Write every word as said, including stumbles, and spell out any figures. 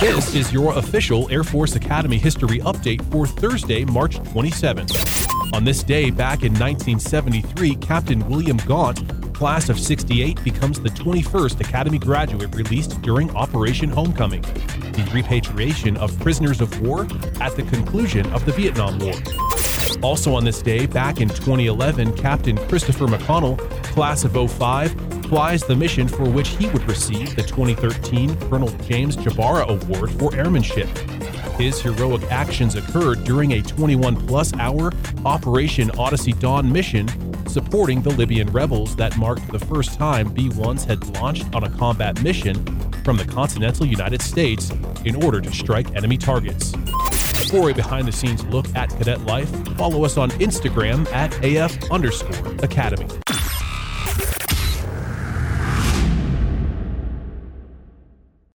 This is your official Air Force Academy history update for Thursday, March twenty-seventh. On this day, back in nineteen seventy-three, Captain William Gaunt, class of sixty-eight, becomes the twenty-first Academy graduate released during Operation Homecoming, the repatriation of prisoners of war at the conclusion of the Vietnam War. Also on this day, back in twenty eleven, Captain Christopher McConnell, class of oh five, flies the mission for which he would receive the twenty thirteen Colonel James Jabara Award for airmanship. His heroic actions occurred during a twenty-one plus hour Operation Odyssey Dawn mission supporting the Libyan rebels that marked the first time B ones had launched on a combat mission from the continental United States in order to strike enemy targets. For a behind-the-scenes look at cadet life, follow us on Instagram at AF underscore Academy.